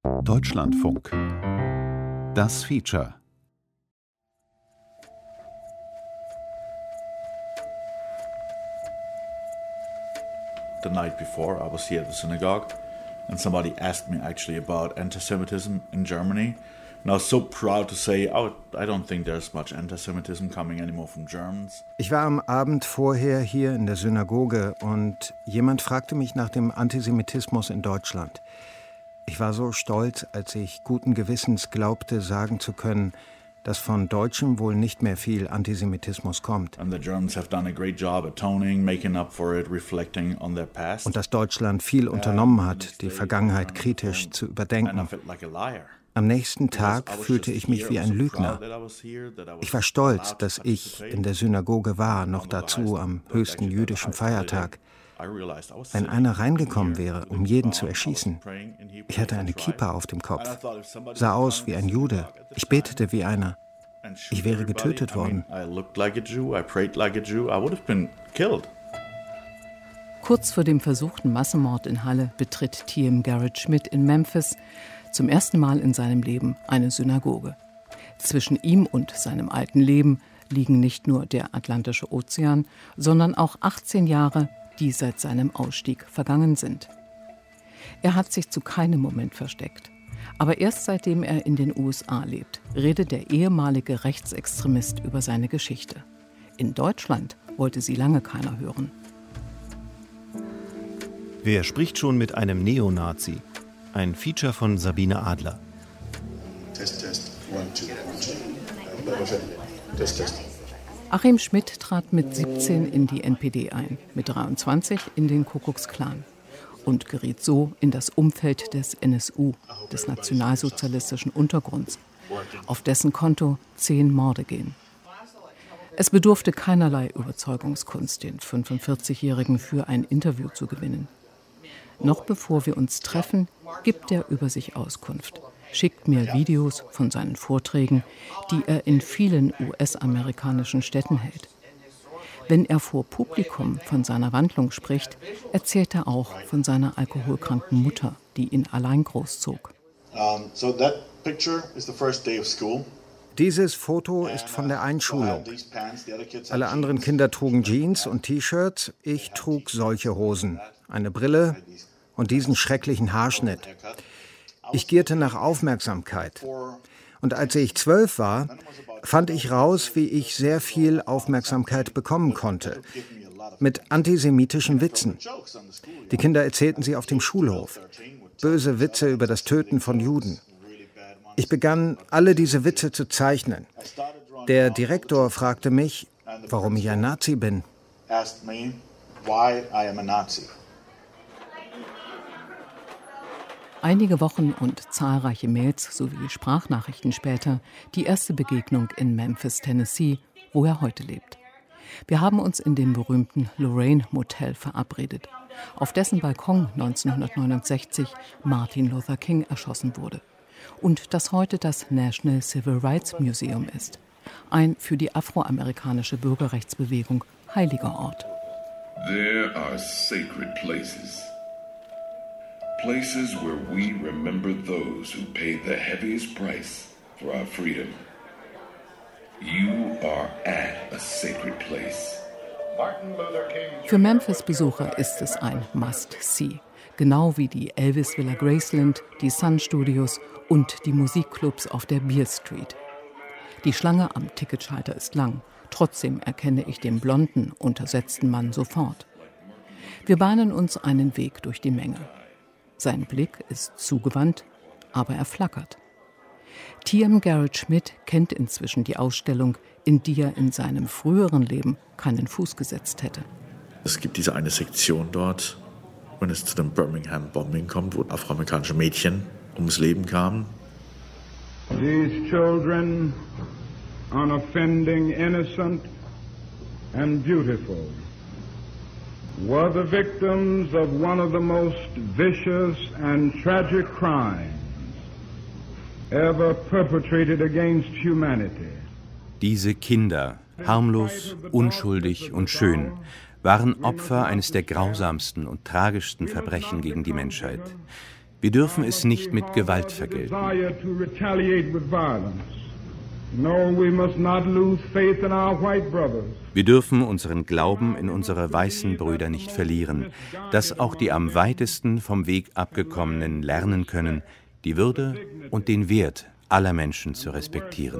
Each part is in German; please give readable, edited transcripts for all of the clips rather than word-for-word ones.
Deutschlandfunk. Das Feature. The night before, I was here at the synagogue, and somebody asked me actually about anti-Semitism in Germany. And I was so proud to say, oh, I don't think there's much anti-Semitism coming anymore from Germans. Ich war am Abend vorher hier in der Synagoge und jemand fragte mich nach dem Antisemitismus in Deutschland. Ich war so stolz, als ich guten Gewissens glaubte, sagen zu können, dass von Deutschen wohl nicht mehr viel Antisemitismus kommt. And the Germans have done a great job atoning, making up for it, reflecting on their past. Und dass Deutschland viel unternommen hat, die Vergangenheit kritisch zu überdenken. Am nächsten Tag fühlte ich mich wie ein Lügner. Ich war stolz, dass ich in der Synagoge war, noch dazu am höchsten jüdischen Feiertag. Wenn einer reingekommen wäre, um jeden zu erschießen. Ich hatte eine Kippa auf dem Kopf, sah aus wie ein Jude. Ich betete wie einer. Ich wäre getötet worden. Kurz vor dem versuchten Massenmord in Halle betritt T.M. Garrett Schmidt in Memphis zum ersten Mal in seinem Leben eine Synagoge. Zwischen ihm und seinem alten Leben liegen nicht nur der Atlantische Ozean, sondern auch 18 Jahre, die seit seinem Ausstieg vergangen sind. Er hat sich zu keinem Moment versteckt. Aber erst seitdem er in den USA lebt, redet der ehemalige Rechtsextremist über seine Geschichte. In Deutschland wollte sie lange keiner hören. Wer spricht schon mit einem Neonazi? Ein Feature von Sabine Adler. Test. 1, 2, 1, 2. Test. Achim Schmidt trat mit 17 in die NPD ein, mit 23 in den Ku Klux Klan und geriet so in das Umfeld des NSU, des nationalsozialistischen Untergrunds, auf dessen Konto 10 Morde gehen. Es bedurfte keinerlei Überzeugungskunst, den 45-Jährigen für ein Interview zu gewinnen. Noch bevor wir uns treffen, gibt er über sich Auskunft, schickt mir Videos von seinen Vorträgen, die er in vielen US-amerikanischen Städten hält. Wenn er vor Publikum von seiner Wandlung spricht, erzählt er auch von seiner alkoholkranken Mutter, die ihn allein großzog. Dieses Foto ist von der Einschulung. Alle anderen Kinder trugen Jeans und T-Shirts, ich trug solche Hosen, eine Brille und diesen schrecklichen Haarschnitt. Ich gierte nach Aufmerksamkeit. Und als ich 12 war, fand ich raus, wie ich sehr viel Aufmerksamkeit bekommen konnte. Mit antisemitischen Witzen. Die Kinder erzählten sie auf dem Schulhof. Böse Witze über das Töten von Juden. Ich begann, alle diese Witze zu zeichnen. Der Direktor fragte mich, warum ich ein Nazi bin. Einige Wochen und zahlreiche Mails sowie Sprachnachrichten später die erste Begegnung in Memphis, Tennessee, wo er heute lebt. Wir haben uns in dem berühmten Lorraine Motel verabredet, auf dessen Balkon 1969 Martin Luther King erschossen wurde und das heute das National Civil Rights Museum ist, ein für die afroamerikanische Bürgerrechtsbewegung heiliger Ort. There are sacred places. Places where we remember those who paid the heaviest price for our freedom. You are at a sacred place. Für Memphis-Besucher ist es ein Must-See, genau wie die Elvis Villa Graceland, die Sun Studios und die Musikclubs auf der Beale Street. Die Schlange am Ticketschalter ist lang, trotzdem erkenne ich den blonden, untersetzten Mann sofort. Wir bahnen uns einen Weg durch die Menge. Sein Blick ist zugewandt, aber er flackert. T.M. Garrett Schmidt kennt inzwischen die Ausstellung, in die er in seinem früheren Leben keinen Fuß gesetzt hätte. Es gibt diese eine Sektion dort, wenn es zu dem Birmingham-Bombing kommt, wo afroamerikanische Mädchen ums Leben kamen. These children, unoffending, innocent and beautiful, were the victims of one of the most vicious and tragic crimes ever perpetrated against humanity. Diese Kinder, harmlos, unschuldig und schön, waren Opfer eines der grausamsten und tragischsten Verbrechen gegen die Menschheit. Wir dürfen es nicht mit Gewalt vergelten. Wir dürfen unseren Glauben in unsere weißen Brüder nicht verlieren, dass auch die am weitesten vom Weg abgekommenen lernen können, die Würde und den Wert aller Menschen zu respektieren.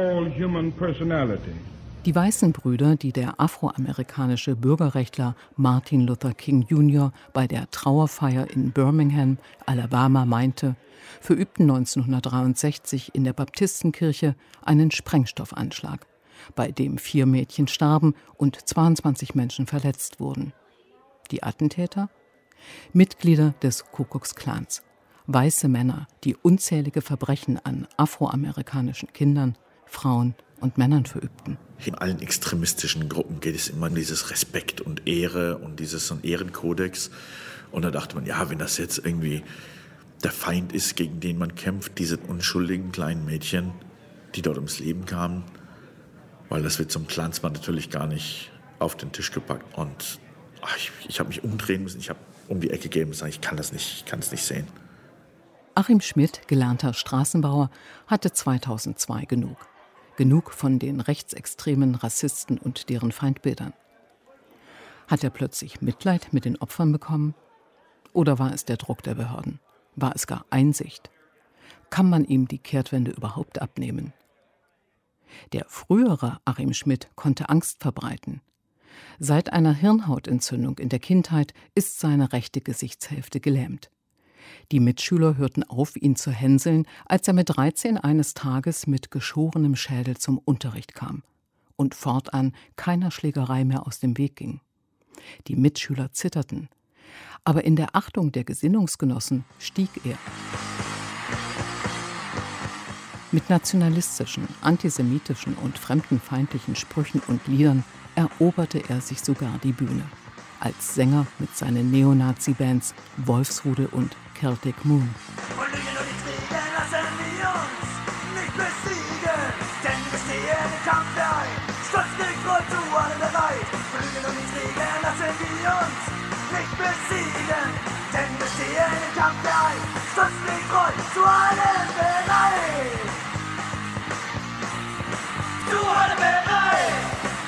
Die weißen Brüder, die der afroamerikanische Bürgerrechtler Martin Luther King Jr. bei der Trauerfeier in Birmingham, Alabama, meinte, verübten 1963 in der Baptistenkirche einen Sprengstoffanschlag, bei dem 4 Mädchen starben und 22 Menschen verletzt wurden. Die Attentäter? Mitglieder des Ku Klux Klans. Weiße Männer, die unzählige Verbrechen an afroamerikanischen Kindern, Frauen und Männern verübten. In allen extremistischen Gruppen geht es immer um dieses Respekt und Ehre und so ein Ehrenkodex. Und da dachte man, ja, wenn das jetzt irgendwie der Feind ist, gegen den man kämpft, diese unschuldigen kleinen Mädchen, die dort ums Leben kamen, weil das wird zum Klansmann natürlich gar nicht auf den Tisch gepackt. Und ich habe mich umdrehen müssen, ich habe um die Ecke gehen müssen, ich kann es nicht sehen. Achim Schmidt, gelernter Straßenbauer, hatte 2002 genug. Genug von den rechtsextremen Rassisten und deren Feindbildern. Hat er plötzlich Mitleid mit den Opfern bekommen? Oder war es der Druck der Behörden? War es gar Einsicht? Kann man ihm die Kehrtwende überhaupt abnehmen? Der frühere Achim Schmidt konnte Angst verbreiten. Seit einer Hirnhautentzündung in der Kindheit ist seine rechte Gesichtshälfte gelähmt. Die Mitschüler hörten auf, ihn zu hänseln, als er mit 13 eines Tages mit geschorenem Schädel zum Unterricht kam und fortan keiner Schlägerei mehr aus dem Weg ging. Die Mitschüler zitterten, aber in der Achtung der Gesinnungsgenossen stieg er. Mit nationalistischen, antisemitischen und fremdenfeindlichen Sprüchen und Liedern eroberte er sich sogar die Bühne. Als Sänger mit seinen Neonazi-Bands Wolfsrudel und Celtic Moon. Und Lügen und die Kriege lassen wir uns nicht besiegen, denn wir stehen im Kampf bereit, stolz gekrollt zu allem bereit. Und Lügen und die Kriege lassen wir uns nicht besiegen, denn wir stehen im Kampf bereit, stolz gekrollt zu allem bereit. Zu allem bereit!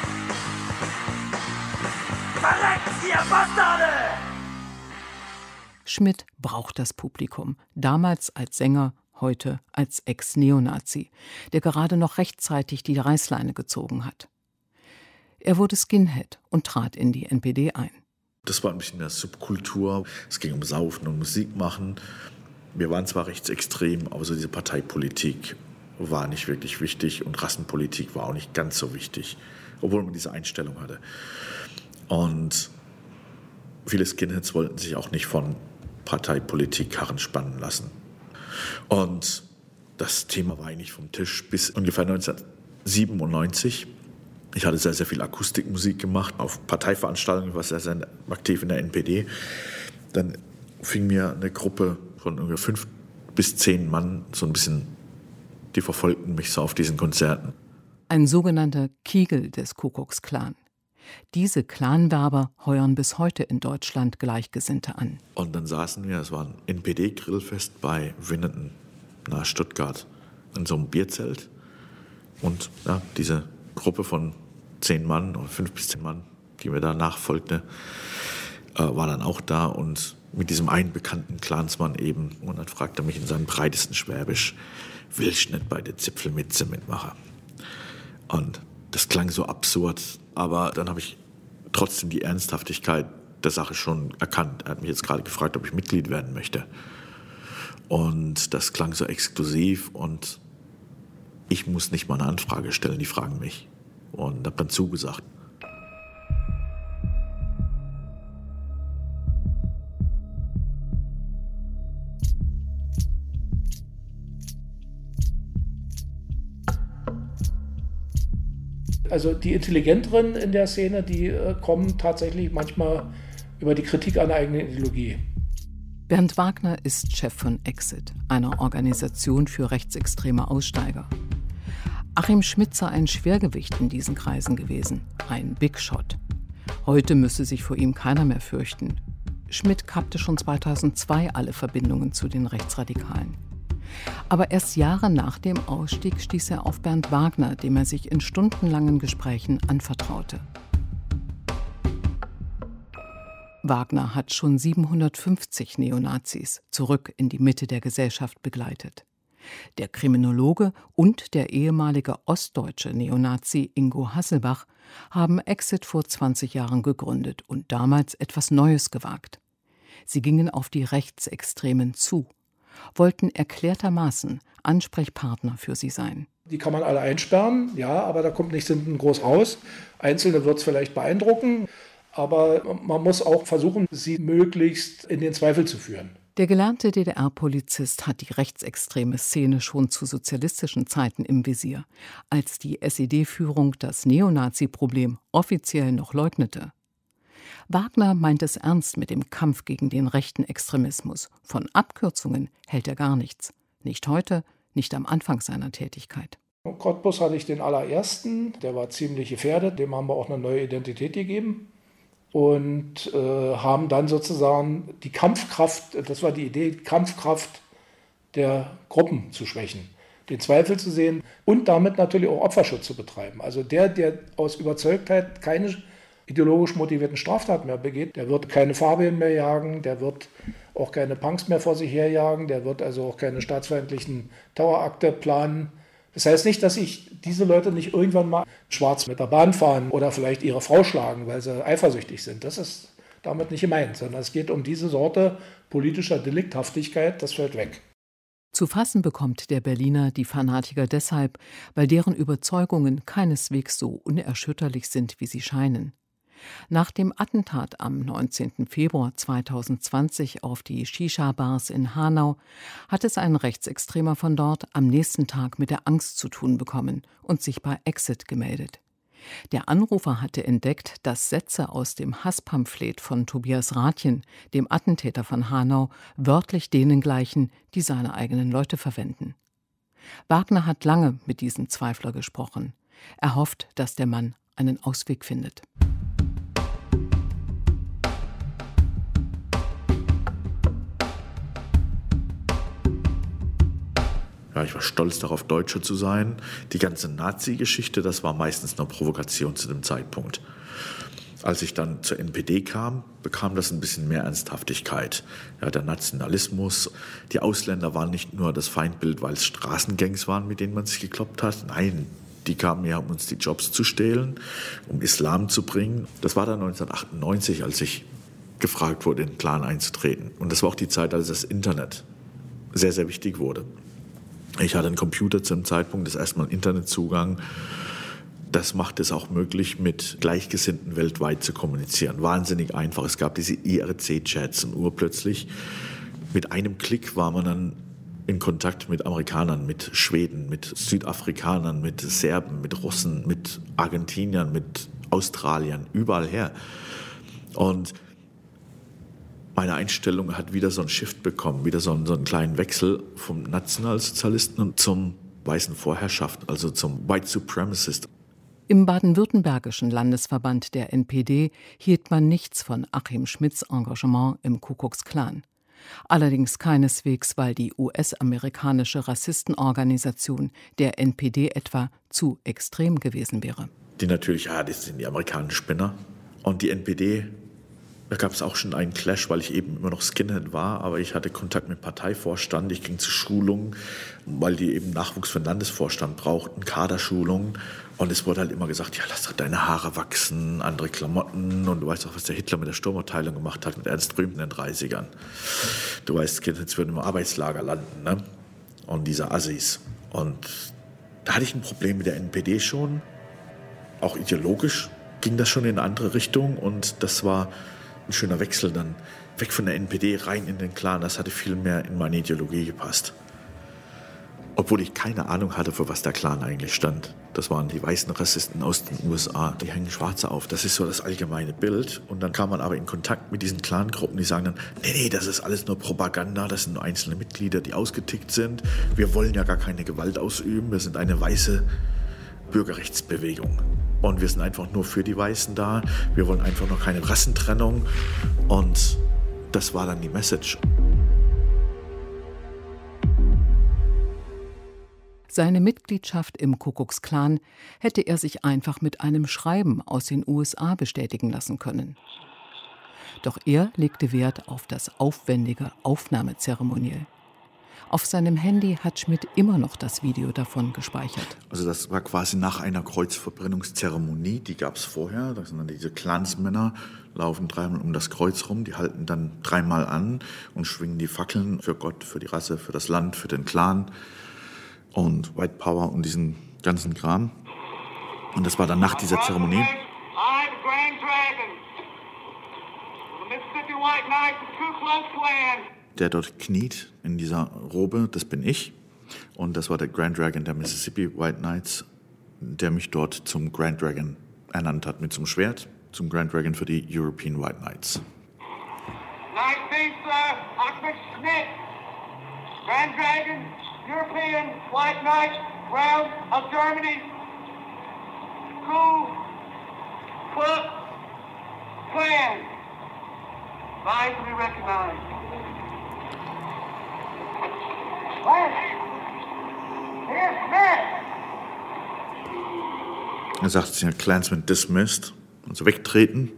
Verreckt, ihr Bastarde! Schmidt braucht das Publikum, damals als Sänger, heute als Ex-Neonazi, der gerade noch rechtzeitig die Reißleine gezogen hat. Er wurde Skinhead und trat in die NPD ein. Das war ein bisschen eine Subkultur. Es ging um Saufen und Musik machen. Wir waren zwar rechtsextrem, aber so diese Parteipolitik war nicht wirklich wichtig und Rassenpolitik war auch nicht ganz so wichtig, obwohl man diese Einstellung hatte. Und viele Skinheads wollten sich auch nicht von Parteipolitik Karren spannen lassen. Und das Thema war eigentlich vom Tisch bis ungefähr 1997. Ich hatte sehr, sehr viel Akustikmusik gemacht auf Parteiveranstaltungen, war sehr, sehr aktiv in der NPD. Dann fing mir eine Gruppe von ungefähr 5 bis 10 Mann so ein bisschen, die verfolgten mich so auf diesen Konzerten. Ein sogenannter Kiegel des Ku Klux Klan. Diese Clanwerber heuern bis heute in Deutschland Gleichgesinnte an. Und dann saßen wir, es war ein NPD-Grillfest bei Winnenden nahe Stuttgart, in so einem Bierzelt. Und ja, diese Gruppe von 10 Mann oder 5 bis 10 Mann, die mir danach folgte, war dann auch da und mit diesem einen bekannten Clansmann eben. Und dann fragte er mich in seinem breitesten Schwäbisch, willst du nicht bei der Zipfelmütze mitmachen? Und das klang so absurd, aber dann habe ich trotzdem die Ernsthaftigkeit der Sache schon erkannt. Er hat mich jetzt gerade gefragt, ob ich Mitglied werden möchte. Und das klang so exklusiv und ich muss nicht mal eine Anfrage stellen, die fragen mich. Und habe dann zugesagt. Also die Intelligenteren in der Szene, die kommen tatsächlich manchmal über die Kritik an der eigenen Ideologie. Bernd Wagner ist Chef von Exit, einer Organisation für rechtsextreme Aussteiger. Achim Schmidt sei ein Schwergewicht in diesen Kreisen gewesen, ein Big Shot. Heute müsse sich vor ihm keiner mehr fürchten. Schmidt kappte schon 2002 alle Verbindungen zu den Rechtsradikalen. Aber erst Jahre nach dem Ausstieg stieß er auf Bernd Wagner, dem er sich in stundenlangen Gesprächen anvertraute. Wagner hat schon 750 Neonazis zurück in die Mitte der Gesellschaft begleitet. Der Kriminologe und der ehemalige ostdeutsche Neonazi Ingo Hasselbach haben Exit vor 20 Jahren gegründet und damals etwas Neues gewagt. Sie gingen auf die Rechtsextremen zu, wollten erklärtermaßen Ansprechpartner für sie sein. Die kann man alle einsperren, ja, aber da kommt nichts hinten groß raus. Einzelne wird es vielleicht beeindrucken, aber man muss auch versuchen, sie möglichst in den Zweifel zu führen. Der gelernte DDR-Polizist hat die rechtsextreme Szene schon zu sozialistischen Zeiten im Visier, als die SED-Führung das Neonazi-Problem offiziell noch leugnete. Wagner meint es ernst mit dem Kampf gegen den rechten Extremismus. Von Abkürzungen hält er gar nichts. Nicht heute, nicht am Anfang seiner Tätigkeit. In Cottbus hatte ich den allerersten, der war ziemlich gefährdet, dem haben wir auch eine neue Identität gegeben. Und haben dann sozusagen die Kampfkraft, das war die Idee, die Kampfkraft der Gruppen zu schwächen, den Zweifel zu sehen und damit natürlich auch Opferschutz zu betreiben. Also der aus Überzeugtheit keine ideologisch motivierten Straftaten mehr begeht, der wird keine Fabian mehr jagen, der wird auch keine Punks mehr vor sich herjagen, der wird also auch keine staatsfeindlichen Terrorakte planen. Das heißt nicht, dass sich diese Leute nicht irgendwann mal schwarz mit der Bahn fahren oder vielleicht ihre Frau schlagen, weil sie eifersüchtig sind. Das ist damit nicht gemeint, sondern es geht um diese Sorte politischer Delikthaftigkeit, das fällt weg. Zu fassen bekommt der Berliner die Fanatiker deshalb, weil deren Überzeugungen keineswegs so unerschütterlich sind, wie sie scheinen. Nach dem Attentat am 19. Februar 2020 auf die Shisha-Bars in Hanau hat es ein Rechtsextremer von dort am nächsten Tag mit der Angst zu tun bekommen und sich bei Exit gemeldet. Der Anrufer hatte entdeckt, dass Sätze aus dem Hasspamphlet von Tobias Rathjen, dem Attentäter von Hanau, wörtlich denen gleichen, die seine eigenen Leute verwenden. Wagner hat lange mit diesem Zweifler gesprochen. Er hofft, dass der Mann einen Ausweg findet. Ja, ich war stolz darauf, Deutscher zu sein. Die ganze Nazi-Geschichte, das war meistens eine Provokation zu dem Zeitpunkt. Als ich dann zur NPD kam, bekam das ein bisschen mehr Ernsthaftigkeit. Ja, der Nationalismus, die Ausländer waren nicht nur das Feindbild, weil es Straßengangs waren, mit denen man sich gekloppt hat. Nein, die kamen ja, um uns die Jobs zu stehlen, um Islam zu bringen. Das war dann 1998, als ich gefragt wurde, in den Clan einzutreten. Und das war auch die Zeit, als das Internet sehr, sehr wichtig wurde. Ich hatte einen Computer zu dem Zeitpunkt, das erste Mal einen Internetzugang. Das macht es auch möglich, mit Gleichgesinnten weltweit zu kommunizieren. Wahnsinnig einfach. Es gab diese IRC-Chats und urplötzlich mit einem Klick war man dann in Kontakt mit Amerikanern, mit Schweden, mit Südafrikanern, mit Serben, mit Russen, mit Argentiniern, mit Australiern, überall her. Und meine Einstellung hat wieder so einen Shift bekommen, wieder so einen kleinen Wechsel vom Nationalsozialisten zum weißen Vorherrschaft, also zum White Supremacist. Im baden-württembergischen Landesverband der NPD hielt man nichts von Achim Schmidts Engagement im Ku-Klux-Klan. Allerdings keineswegs, weil die US-amerikanische Rassistenorganisation der NPD etwa zu extrem gewesen wäre. Die natürlich, ja, das sind die amerikanischen Spinner. Und die NPD, da gab es auch schon einen Clash, weil ich eben immer noch Skinhead war, aber ich hatte Kontakt mit Parteivorstand, ich ging zu Schulungen, weil die eben Nachwuchs für den Landesvorstand brauchten, Kaderschulungen. Und es wurde halt immer gesagt, ja, lass doch deine Haare wachsen, andere Klamotten. Und du weißt auch, was der Hitler mit der Sturmabteilung gemacht hat, mit Ernst Rühm in den 30ern. Du weißt, Skinheads würden im Arbeitslager landen, ne? Und diese Assis. Und da hatte ich ein Problem mit der NPD schon. Auch ideologisch ging das schon in eine andere Richtung. Und das war ein schöner Wechsel dann weg von der NPD rein in den Clan. Das hatte viel mehr in meine Ideologie gepasst. Obwohl ich keine Ahnung hatte, für was der Clan eigentlich stand. Das waren die weißen Rassisten aus den USA. Die hängen Schwarze auf. Das ist so das allgemeine Bild. Und dann kam man aber in Kontakt mit diesen Clangruppen, die sagen dann, nee, das ist alles nur Propaganda. Das sind nur einzelne Mitglieder, die ausgetickt sind. Wir wollen ja gar keine Gewalt ausüben. Wir sind eine weiße Bürgerrechtsbewegung. Und wir sind einfach nur für die Weißen da. Wir wollen einfach noch keine Rassentrennung. Und das war dann die Message. Seine Mitgliedschaft im Ku Klux Klan hätte er sich einfach mit einem Schreiben aus den USA bestätigen lassen können. Doch er legte Wert auf das aufwendige Aufnahmezeremoniell. Auf seinem Handy hat Schmidt immer noch das Video davon gespeichert. Also das war quasi nach einer Kreuzverbrennungszeremonie, die gab es vorher. Das sind dann diese Clansmänner, laufen 3-mal um das Kreuz rum, die halten dann 3-mal an und schwingen die Fackeln für Gott, für die Rasse, für das Land, für den Clan und White Power und diesen ganzen Kram. Und das war dann nach dieser Zeremonie. I'm the Grand Dragon, the Mississippi White Knights, the Ku Klux Klan. Der dort kniet in dieser Robe, das bin ich. Und das war der Grand Dragon der Mississippi White Knights, der mich dort zum Grand Dragon ernannt hat mit zum Schwert, zum Grand Dragon für die European White Knights. Knight Sir Ahmed Schmidt, Grand Dragon, European White Knight, Crown of Germany, Ku Klux Klan. Vying to be recognized. Er sagt, ja, Klansman dismissed, also wegtreten.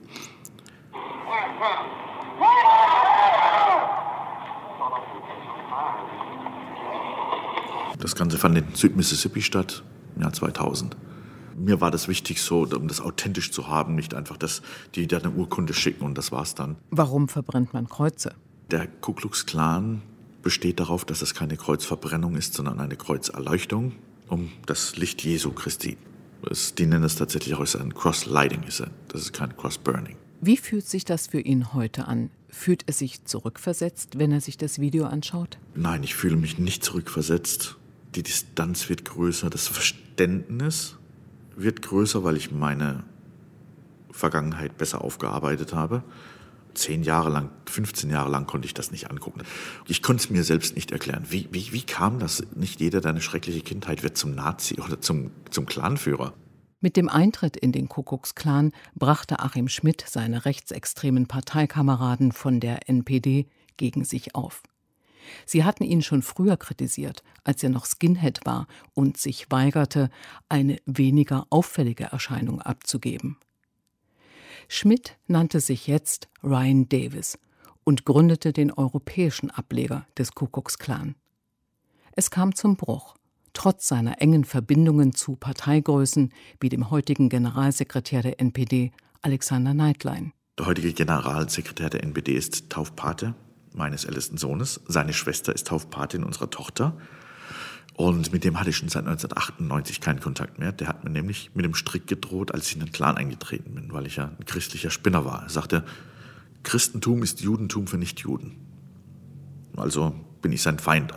Das Ganze fand in Südmississippi statt, im Jahr 2000. Mir war das wichtig, so, um das authentisch zu haben, nicht einfach, dass die da eine Urkunde schicken und das war's dann. Warum verbrennt man Kreuze? Der Ku Klux Klan besteht darauf, dass es keine Kreuzverbrennung ist, sondern eine Kreuzerleuchtung um das Licht Jesu Christi. Die nennen es tatsächlich auch ein Cross-Lighting, das ist kein Cross-Burning. Wie fühlt sich das für ihn heute an? Fühlt er sich zurückversetzt, wenn er sich das Video anschaut? Nein, ich fühle mich nicht zurückversetzt. Die Distanz wird größer, das Verständnis wird größer, weil ich meine Vergangenheit besser aufgearbeitet habe. 10 Jahre lang, 15 Jahre lang konnte ich das nicht angucken. Ich konnte es mir selbst nicht erklären. Wie kam das? Nicht jeder, deine schreckliche Kindheit wird zum Nazi oder zum Clanführer. Mit dem Eintritt in den Ku Klux Klan brachte Achim Schmidt seine rechtsextremen Parteikameraden von der NPD gegen sich auf. Sie hatten ihn schon früher kritisiert, als er noch Skinhead war und sich weigerte, eine weniger auffällige Erscheinung abzugeben. Schmidt nannte sich jetzt Ryan Davis und gründete den europäischen Ableger des Ku Klux Klan. Es kam zum Bruch, trotz seiner engen Verbindungen zu Parteigrößen wie dem heutigen Generalsekretär der NPD, Alexander Neidlein. Der heutige Generalsekretär der NPD ist Taufpate meines ältesten Sohnes. Seine Schwester ist Taufpatin unserer Tochter. Und mit dem hatte ich schon seit 1998 keinen Kontakt mehr. Der hat mir nämlich mit dem Strick gedroht, als ich in den Clan eingetreten bin, weil ich ja ein christlicher Spinner war. Er sagte, Christentum ist Judentum für Nichtjuden. Also bin ich sein Feind.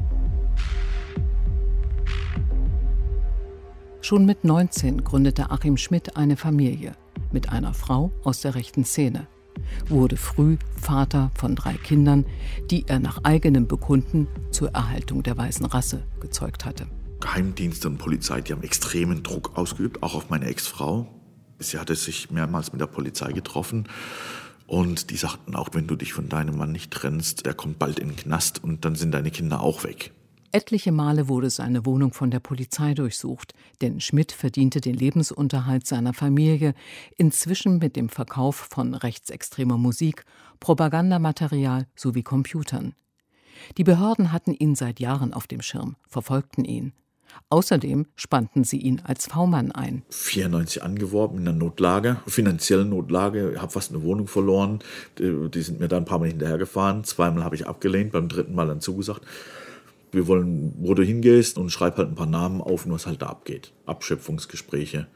Schon mit 19 gründete Achim Schmidt eine Familie mit einer Frau aus der rechten Szene, wurde früh Vater von 3 Kindern, die er nach eigenem Bekunden zur Erhaltung der weißen Rasse gezeugt hatte. Geheimdienste und Polizei, die haben extremen Druck ausgeübt, auch auf meine Ex-Frau. Sie hatte sich mehrmals mit der Polizei getroffen und die sagten auch, wenn du dich von deinem Mann nicht trennst, der kommt bald in den Knast und dann sind deine Kinder auch weg. Etliche Male wurde seine Wohnung von der Polizei durchsucht, denn Schmidt verdiente den Lebensunterhalt seiner Familie inzwischen mit dem Verkauf von rechtsextremer Musik, Propagandamaterial sowie Computern. Die Behörden hatten ihn seit Jahren auf dem Schirm, verfolgten ihn. Außerdem spannten sie ihn als V-Mann ein. 94 angeworben in einer Notlage, finanziellen Notlage, habe fast eine Wohnung verloren. Die sind mir dann ein paar Mal hinterhergefahren. 2-mal habe ich abgelehnt, beim 3. Mal dann zugesagt. Wir wollen, wo du hingehst und schreib halt ein paar Namen auf, was halt da abgeht. Abschöpfungsgespräche.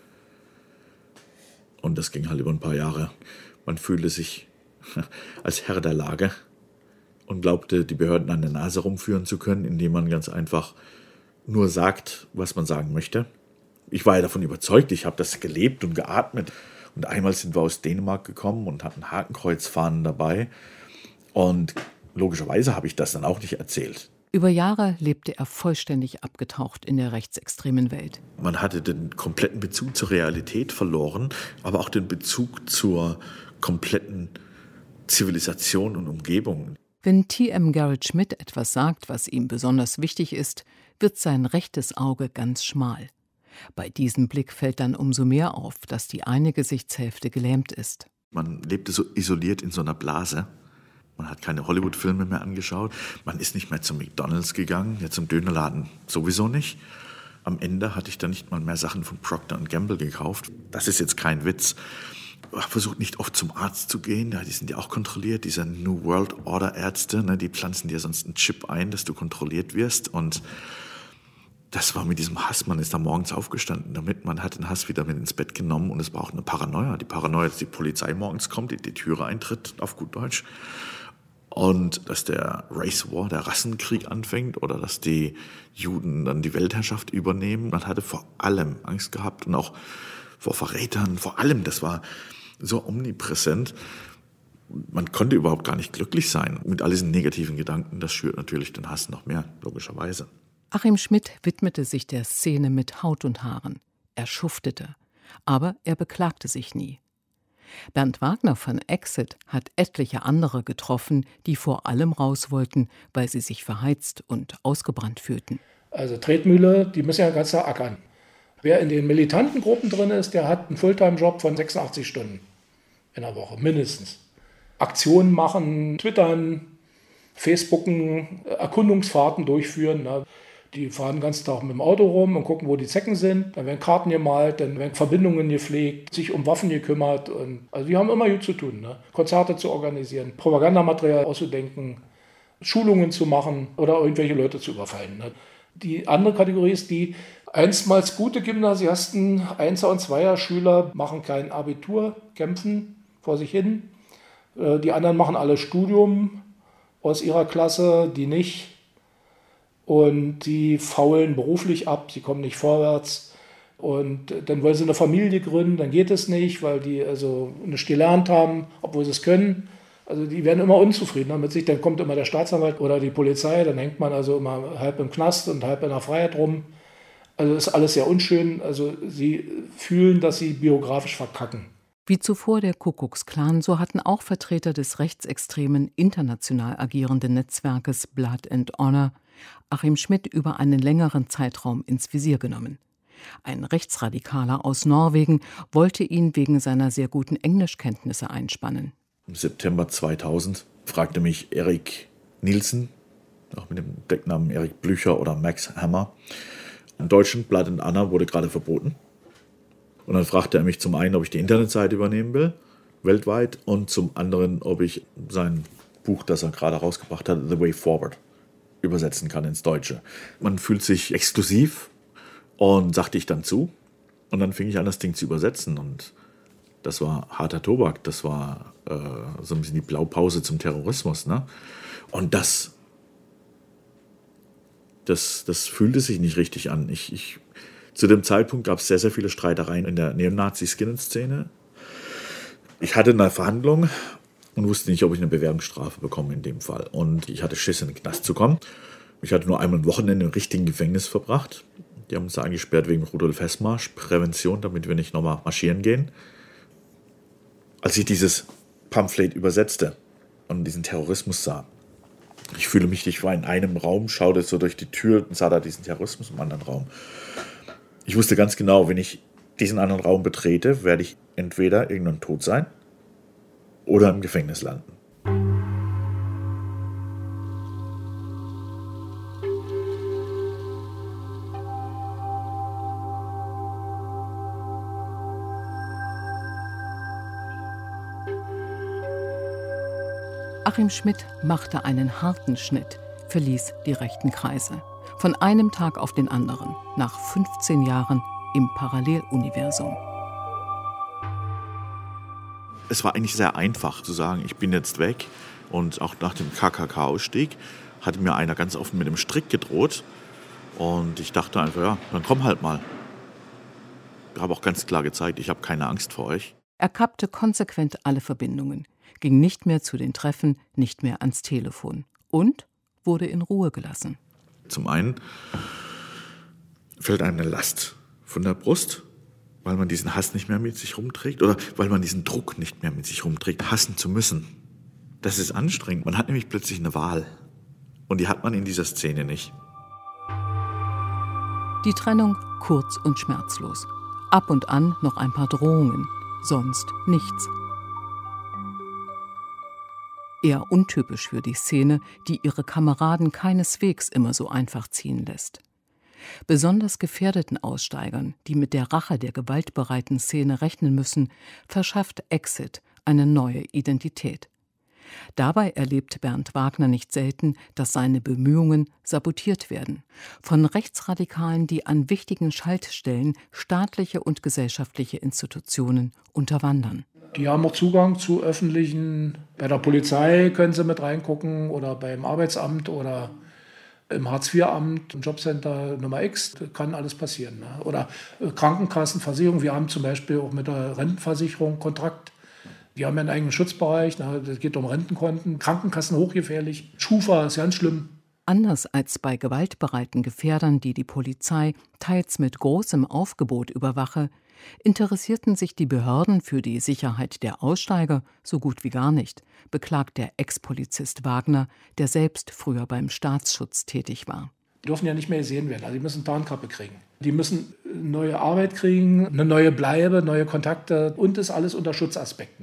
Und das ging halt über ein paar Jahre. Man fühlte sich als Herr der Lage und glaubte, die Behörden an der Nase rumführen zu können, indem man ganz einfach nur sagt, was man sagen möchte. Ich war ja davon überzeugt, ich habe das gelebt und geatmet. Und einmal sind wir aus Dänemark gekommen und hatten Hakenkreuzfahnen dabei. Und logischerweise habe ich das dann auch nicht erzählt. Über Jahre lebte er vollständig abgetaucht in der rechtsextremen Welt. Man hatte den kompletten Bezug zur Realität verloren, aber auch den Bezug zur kompletten Zivilisation und Umgebung. Wenn T.M. Garrett Schmidt etwas sagt, was ihm besonders wichtig ist, wird sein rechtes Auge ganz schmal. Bei diesem Blick fällt dann umso mehr auf, dass die eine Gesichtshälfte gelähmt ist. Man lebte so isoliert in so einer Blase. Man hat keine Hollywood-Filme mehr angeschaut. Man ist nicht mehr zum McDonald's gegangen, ja zum Dönerladen sowieso nicht. Am Ende hatte ich dann nicht mal mehr Sachen von Procter & Gamble gekauft. Das ist jetzt kein Witz. Ich habe versucht, nicht oft zum Arzt zu gehen. Ja, die sind ja auch kontrolliert. Diese New World Order Ärzte, ne, die pflanzen dir sonst einen Chip ein, dass du kontrolliert wirst. Und das war mit diesem Hass. Man ist da morgens aufgestanden damit. Man hat den Hass wieder mit ins Bett genommen. Und es war auch eine Paranoia. Die Paranoia, dass die Polizei morgens kommt, die Türe eintritt, auf gut Deutsch. Und dass der Race War, der Rassenkrieg anfängt oder dass die Juden dann die Weltherrschaft übernehmen. Man hatte vor allem Angst gehabt und auch vor Verrätern, vor allem. Das war so omnipräsent. Man konnte überhaupt gar nicht glücklich sein. Mit all diesen negativen Gedanken, das schürt natürlich den Hass noch mehr, logischerweise. Achim Schmidt widmete sich der Szene mit Haut und Haaren. Er schuftete, aber er beklagte sich nie. Bernd Wagner von Exit hat etliche andere getroffen, die vor allem raus wollten, weil sie sich verheizt und ausgebrannt fühlten. Also Tretmühle, die müssen ja den ganzen Tag ackern. Wer in den militanten Gruppen drin ist, der hat einen Fulltime-Job von 86 Stunden in der Woche, mindestens. Aktionen machen, twittern, Facebooken, Erkundungsfahrten durchführen. Ne? Die fahren den ganzen Tag mit dem Auto rum und gucken, wo die Zecken sind. Dann werden Karten gemalt, dann werden Verbindungen gepflegt, sich um Waffen gekümmert. Also die haben immer gut zu tun. Ne? Konzerte zu organisieren, Propagandamaterial auszudenken, Schulungen zu machen oder irgendwelche Leute zu überfallen. Ne? Die andere Kategorie ist die einstmals gute Gymnasiasten, 1er- und 2er-Schüler machen kein Abitur, kämpfen vor sich hin. Die anderen machen alle Studium aus ihrer Klasse, die nicht. Und die faulen beruflich ab, sie kommen nicht vorwärts. Und dann wollen sie eine Familie gründen, dann geht es nicht, weil die also nicht gelernt haben, obwohl sie es können. Also die werden immer unzufriedener mit sich. Dann kommt immer der Staatsanwalt oder die Polizei, dann hängt man also immer halb im Knast und halb in der Freiheit rum. Also das ist alles sehr unschön. Also sie fühlen, dass sie biografisch verkacken. Wie zuvor der Kuckucksklan, so hatten auch Vertreter des rechtsextremen, international agierenden Netzwerkes Blood and Honor Achim Schmidt über einen längeren Zeitraum ins Visier genommen. Ein Rechtsradikaler aus Norwegen wollte ihn wegen seiner sehr guten Englischkenntnisse einspannen. Im September 2000 fragte mich Erik Nielsen, auch mit dem Decknamen Erik Blücher oder Max Hammer. In Deutschland, Blood and Honor wurde gerade verboten. Und dann fragte er mich zum einen, ob ich die Internetseite übernehmen will, weltweit, und zum anderen, ob ich sein Buch, das er gerade rausgebracht hat, The Way Forward, übersetzen kann ins Deutsche. Man fühlt sich exklusiv und sagte ich dann zu. Und dann fing ich an, das Ding zu übersetzen. Und das war harter Tobak, das war so ein bisschen die Blaupause zum Terrorismus. Ne? Und das fühlte sich nicht richtig an. Zu dem Zeitpunkt gab es sehr, sehr viele Streitereien in der Neonazi-Skinhead-Szene. Ich hatte eine Verhandlung und wusste nicht, ob ich eine Bewährungsstrafe bekomme in dem Fall. Und ich hatte Schiss, in den Knast zu kommen. Ich hatte nur einmal ein Wochenende im richtigen Gefängnis verbracht. Die haben uns da eingesperrt wegen Rudolf Hess-Marsch, Prävention, damit wir nicht nochmal marschieren gehen. Als ich dieses Pamphlet übersetzte und diesen Terrorismus sah, ich war in einem Raum, schaute so durch die Tür und sah da diesen Terrorismus im anderen Raum. Ich wusste ganz genau, wenn ich diesen anderen Raum betrete, werde ich entweder irgendwann tot sein oder im Gefängnis landen. Achim Schmidt machte einen harten Schnitt, verließ die rechten Kreise. Von einem Tag auf den anderen, nach 15 Jahren im Paralleluniversum. Es war eigentlich sehr einfach zu sagen, ich bin jetzt weg. Und auch nach dem KKK-Ausstieg hatte mir einer ganz offen mit dem Strick gedroht. Und ich dachte einfach, ja, dann komm halt mal. Ich habe auch ganz klar gezeigt, ich habe keine Angst vor euch. Er kappte konsequent alle Verbindungen, ging nicht mehr zu den Treffen, nicht mehr ans Telefon und wurde in Ruhe gelassen. Zum einen fällt einem eine Last von der Brust, weil man diesen Hass nicht mehr mit sich rumträgt oder weil man diesen Druck nicht mehr mit sich rumträgt, hassen zu müssen. Das ist anstrengend. Man hat nämlich plötzlich eine Wahl. Und die hat man in dieser Szene nicht. Die Trennung kurz und schmerzlos. Ab und an noch ein paar Drohungen, sonst nichts. Eher untypisch für die Szene, die ihre Kameraden keineswegs immer so einfach ziehen lässt. Besonders gefährdeten Aussteigern, die mit der Rache der gewaltbereiten Szene rechnen müssen, verschafft Exit eine neue Identität. Dabei erlebt Bernd Wagner nicht selten, dass seine Bemühungen sabotiert werden. Von Rechtsradikalen, die an wichtigen Schaltstellen staatliche und gesellschaftliche Institutionen unterwandern. Die haben auch Zugang zu öffentlichen, bei der Polizei können sie mit reingucken oder beim Arbeitsamt oder im Hartz-IV-Amt, im Jobcenter Nummer X, kann alles passieren. Ne? Oder Krankenkassen, Versicherung, wir haben zum Beispiel auch mit der Rentenversicherung Kontrakt. Die haben ja einen eigenen Schutzbereich, es geht um Rentenkonten, Krankenkassen hochgefährlich, Schufa ist ganz schlimm. Anders als bei gewaltbereiten Gefährdern, die die Polizei teils mit großem Aufgebot überwache, interessierten sich die Behörden für die Sicherheit der Aussteiger so gut wie gar nicht, beklagt der Ex-Polizist Wagner, der selbst früher beim Staatsschutz tätig war. Die dürfen ja nicht mehr gesehen werden, also die müssen Tarnkappe kriegen. Die müssen neue Arbeit kriegen, eine neue Bleibe, neue Kontakte und das alles unter Schutzaspekten.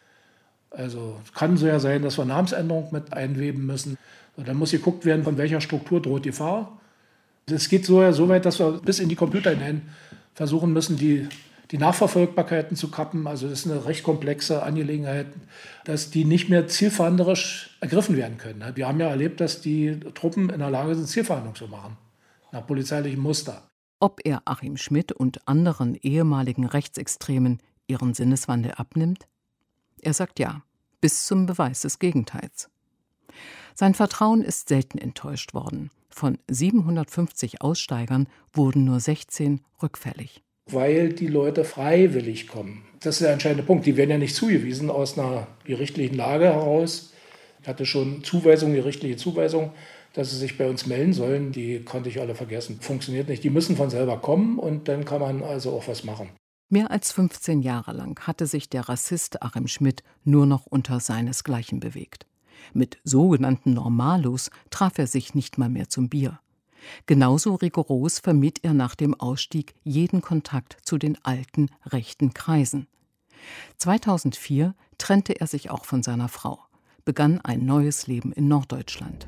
Also es kann so ja sein, dass wir Namensänderung mit einweben müssen. Und dann muss geguckt werden, von welcher Struktur droht Gefahr. Es geht so weit, dass wir bis in die Computer hinein versuchen müssen, die Nachverfolgbarkeiten zu kappen. Also das ist eine recht komplexe Angelegenheit, dass die nicht mehr zielverhandlerisch ergriffen werden können. Wir haben ja erlebt, dass die Truppen in der Lage sind, Zielverhandlungen zu machen, nach polizeilichem Muster. Ob er Achim Schmidt und anderen ehemaligen Rechtsextremen ihren Sinneswandel abnimmt? Er sagt ja, bis zum Beweis des Gegenteils. Sein Vertrauen ist selten enttäuscht worden. Von 750 Aussteigern wurden nur 16 rückfällig. Weil die Leute freiwillig kommen. Das ist der entscheidende Punkt. Die werden ja nicht zugewiesen aus einer gerichtlichen Lage heraus. Ich hatte schon gerichtliche Zuweisung, dass sie sich bei uns melden sollen. Die konnte ich alle vergessen. Funktioniert nicht. Die müssen von selber kommen und dann kann man also auch was machen. Mehr als 15 Jahre lang hatte sich der Rassist Achim Schmidt nur noch unter seinesgleichen bewegt. Mit sogenannten Normalos traf er sich nicht mal mehr zum Bier. Genauso rigoros vermied er nach dem Ausstieg jeden Kontakt zu den alten rechten Kreisen. 2004 trennte er sich auch von seiner Frau, begann ein neues Leben in Norddeutschland.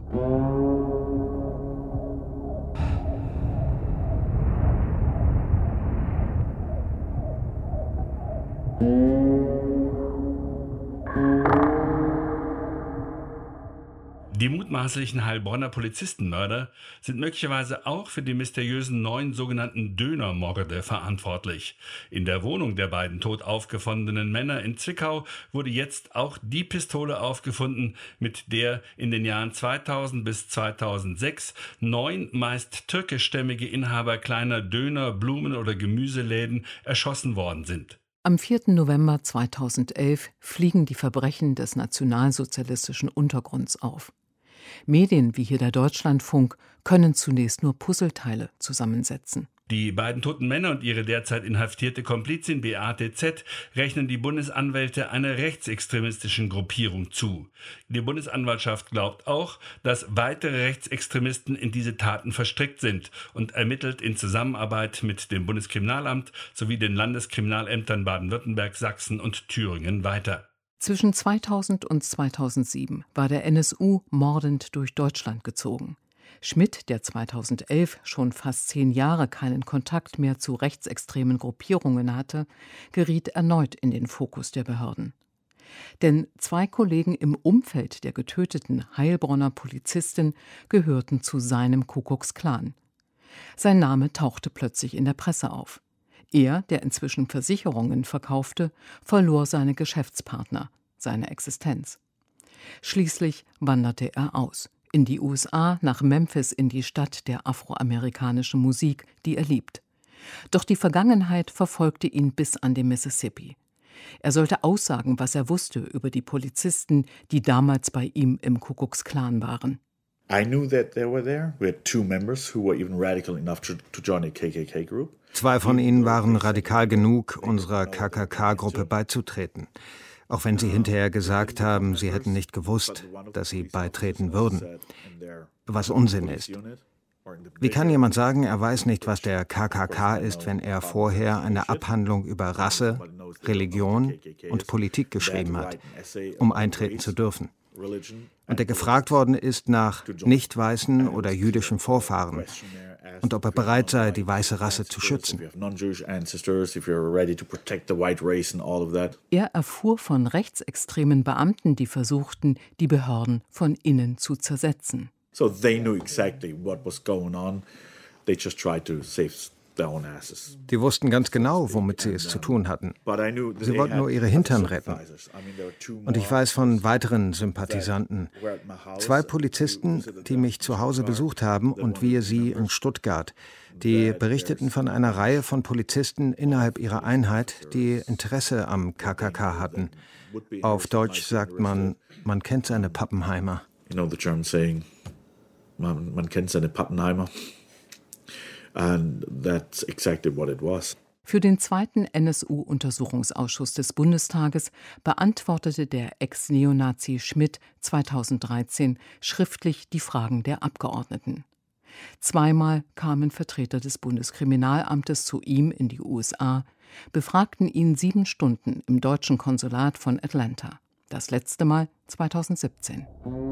Die mutmaßlichen Heilbronner Polizistenmörder sind möglicherweise auch für die mysteriösen 9 sogenannten Dönermorde verantwortlich. In der Wohnung der beiden tot aufgefundenen Männer in Zwickau wurde jetzt auch die Pistole aufgefunden, mit der in den Jahren 2000 bis 2006 9 meist türkischstämmige Inhaber kleiner Döner-, Blumen- oder Gemüseläden erschossen worden sind. Am 4. November 2011 fliegen die Verbrechen des nationalsozialistischen Untergrunds auf. Medien wie hier der Deutschlandfunk können zunächst nur Puzzleteile zusammensetzen. Die beiden toten Männer und ihre derzeit inhaftierte Komplizin Beate Z. rechnen die Bundesanwälte einer rechtsextremistischen Gruppierung zu. Die Bundesanwaltschaft glaubt auch, dass weitere Rechtsextremisten in diese Taten verstrickt sind und ermittelt in Zusammenarbeit mit dem Bundeskriminalamt sowie den Landeskriminalämtern Baden-Württemberg, Sachsen und Thüringen weiter. Zwischen 2000 und 2007 war der NSU mordend durch Deutschland gezogen. Schmidt, der 2011 schon fast 10 Jahre keinen Kontakt mehr zu rechtsextremen Gruppierungen hatte, geriet erneut in den Fokus der Behörden. Denn 2 Kollegen im Umfeld der getöteten Heilbronner Polizistin gehörten zu seinem Kuckucksklan. Sein Name tauchte plötzlich in der Presse auf. Er, der inzwischen Versicherungen verkaufte, verlor seine Geschäftspartner, seine Existenz. Schließlich wanderte er aus. In die USA, nach Memphis, in die Stadt der afroamerikanischen Musik, die er liebt. Doch die Vergangenheit verfolgte ihn bis an den Mississippi. Er sollte aussagen, was er wusste über die Polizisten, die damals bei ihm im Kuckucksklan waren. I knew that they were there. We had 2 members who were even radical enough to join a KKK group. 2 von ihnen waren radikal genug, unserer KKK-Gruppe beizutreten. auch wenn sie hinterher gesagt haben, sie hätten nicht gewusst, dass sie beitreten würden, was Unsinn ist. Wie kann jemand sagen, er weiß nicht, was der KKK ist, wenn er vorher eine Abhandlung über Rasse, Religion und Politik geschrieben hat, um eintreten zu dürfen? Und er gefragt worden ist nach nicht-weißen oder jüdischen Vorfahren und ob er bereit sei, die weiße Rasse zu schützen. Er erfuhr von rechtsextremen Beamten, die versuchten, die Behörden von innen zu zersetzen. So they knew exactly what was going on. They just tried to save their own asses. Die wussten ganz genau, womit sie es zu tun hatten. Sie wollten nur ihre Hintern retten. Und ich weiß von weiteren Sympathisanten. 2 Polizisten, die mich zu Hause besucht haben und wir sie in Stuttgart. Die berichteten von einer Reihe von Polizisten innerhalb ihrer Einheit, die Interesse am KKK hatten. Auf Deutsch sagt man kennt seine Pappenheimer. You know the German saying, man kennt seine Pappenheimer. And that's exactly what it was. Für den 2. NSU-Untersuchungsausschuss des Bundestages beantwortete der Ex-Neonazi Schmidt 2013 schriftlich die Fragen der Abgeordneten. 2-mal kamen Vertreter des Bundeskriminalamtes zu ihm in die USA, befragten ihn 7 Stunden im deutschen Konsulat von Atlanta. Das letzte Mal 2017.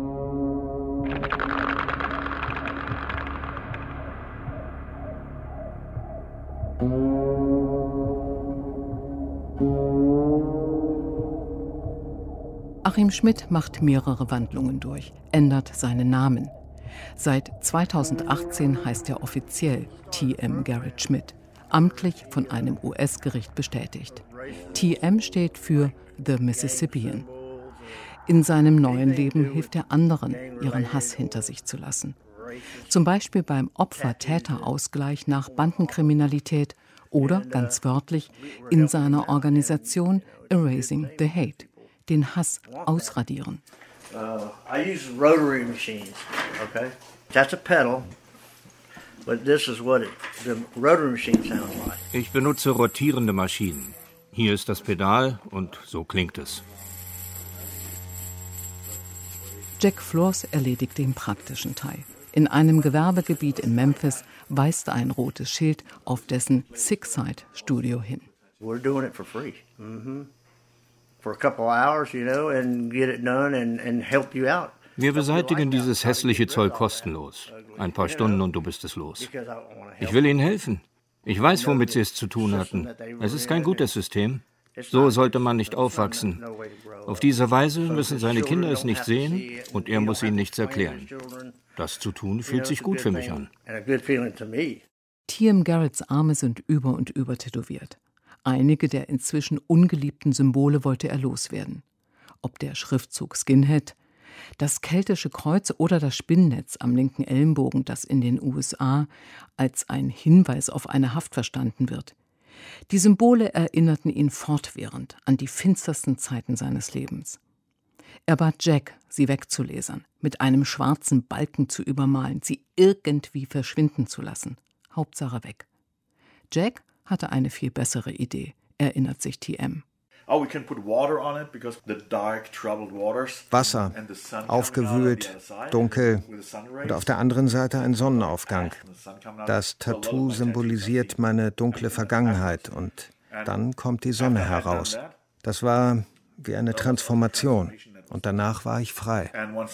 Achim Schmidt macht mehrere Wandlungen durch, ändert seinen Namen. Seit 2018 heißt er offiziell TM Garrett Schmidt, amtlich von einem US-Gericht bestätigt. TM steht für The Mississippian. In seinem neuen Leben hilft er anderen, ihren Hass hinter sich zu lassen. Zum Beispiel beim Opfer-Täter-Ausgleich nach Bandenkriminalität oder, ganz wörtlich, in seiner Organisation Erasing the Hate, den Hass ausradieren. I use rotary machines, okay? That's a pedal, but this is what the rotary machine sounds like. Ich benutze rotierende Maschinen. Hier ist das Pedal und so klingt es. Jack Flors erledigt den praktischen Teil. In einem Gewerbegebiet in Memphis weist ein rotes Schild auf dessen Sickside-Studio hin. We're doing it for free. For a couple hours, you know, and get it done and help you out. Wir beseitigen dieses hässliche Zeug kostenlos. Ein paar Stunden und du bist es los. Ich will Ihnen helfen. Ich weiß, womit Sie es zu tun hatten. Es ist kein gutes System. So sollte man nicht aufwachsen. Auf diese Weise müssen seine Kinder es nicht sehen und er muss ihnen nichts erklären. Das zu tun fühlt sich gut für mich an. TM Garretts Arme sind über und über tätowiert. Einige der inzwischen ungeliebten Symbole wollte er loswerden. Ob der Schriftzug Skinhead, das keltische Kreuz oder das Spinnnetz am linken Ellenbogen, das in den USA als ein Hinweis auf eine Haft verstanden wird. Die Symbole erinnerten ihn fortwährend an die finstersten Zeiten seines Lebens. Er bat Jack, sie wegzulasern, mit einem schwarzen Balken zu übermalen, sie irgendwie verschwinden zu lassen. Hauptsache weg. Jack hatte eine viel bessere Idee, erinnert sich TM. Wasser, aufgewühlt, dunkel und auf der anderen Seite ein Sonnenaufgang. Das Tattoo symbolisiert meine dunkle Vergangenheit und dann kommt die Sonne heraus. Das war wie eine Transformation und danach war ich frei.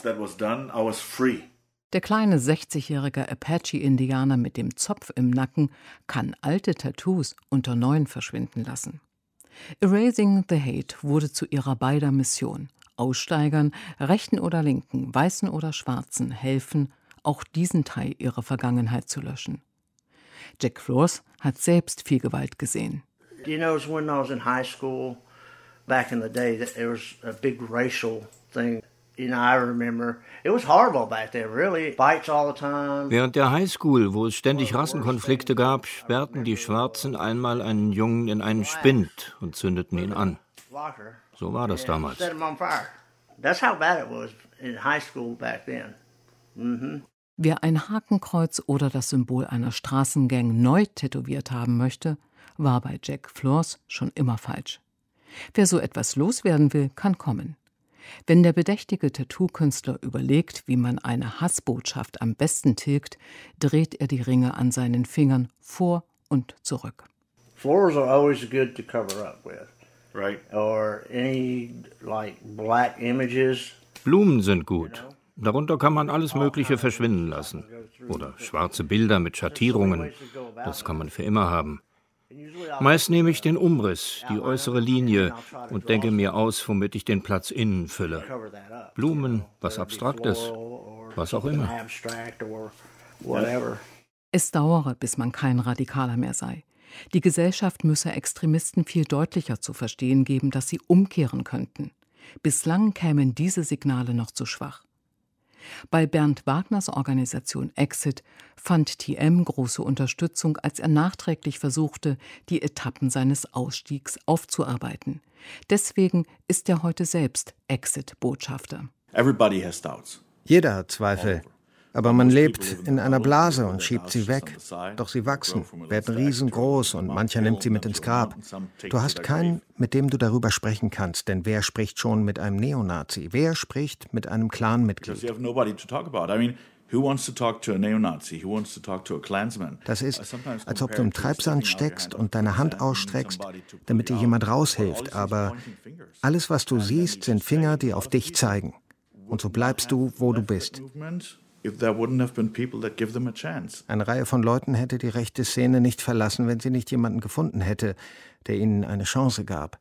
Der kleine 60-jährige Apache-Indianer mit dem Zopf im Nacken kann alte Tattoos unter neuen verschwinden lassen. Erasing the Hate wurde zu ihrer beider Mission. Aussteigern, Rechten oder Linken, Weißen oder Schwarzen, helfen, auch diesen Teil ihrer Vergangenheit zu löschen. Jack Flors hat selbst viel Gewalt gesehen. You know, when I was in high school, back in the day, there was a big racial thing. You know, I remember, it was horrible back then, really. Fights all the time. Während der Highschool, wo es ständig Rassenkonflikte gab, sperrten die Schwarzen einmal einen Jungen in einen Spind und zündeten ihn an. So war das damals. That's how bad it was in high school back then. Wer ein Hakenkreuz oder das Symbol einer Straßengang neu tätowiert haben möchte, war bei Jack Flors schon immer falsch. Wer so etwas loswerden will, kann kommen. Wenn der bedächtige Tattoo-Künstler überlegt, wie man eine Hassbotschaft am besten tilgt, dreht er die Ringe an seinen Fingern vor und zurück. Floors are always good to cover up with. Right. Or any black images. Blumen sind gut. Darunter kann man alles Mögliche verschwinden lassen. Oder schwarze Bilder mit Schattierungen. Das kann man für immer haben. Meist nehme ich den Umriss, die äußere Linie und denke mir aus, womit ich den Platz innen fülle. Blumen, was Abstraktes, was auch immer. Es dauere, bis man kein Radikaler mehr sei. Die Gesellschaft müsse Extremisten viel deutlicher zu verstehen geben, dass sie umkehren könnten. Bislang kämen diese Signale noch zu schwach. Bei Bernd Wagners Organisation Exit fand TM große Unterstützung, als er nachträglich versuchte, die Etappen seines Ausstiegs aufzuarbeiten. Deswegen ist er heute selbst Exit-Botschafter. Jeder hat Zweifel. Aber man lebt in einer Blase und schiebt sie weg. Doch sie wachsen, werden riesengroß und mancher nimmt sie mit ins Grab. Du hast keinen, mit dem du darüber sprechen kannst, denn wer spricht schon mit einem Neonazi? Wer spricht mit einem Clanmitglied? Das ist, als ob du im Treibsand steckst und deine Hand ausstreckst, damit dir jemand raushilft. Aber alles, was du siehst, sind Finger, die auf dich zeigen. Und so bleibst du, wo du bist. Eine Reihe von Leuten hätte die rechte Szene nicht verlassen, wenn sie nicht jemanden gefunden hätte, der ihnen eine Chance gab.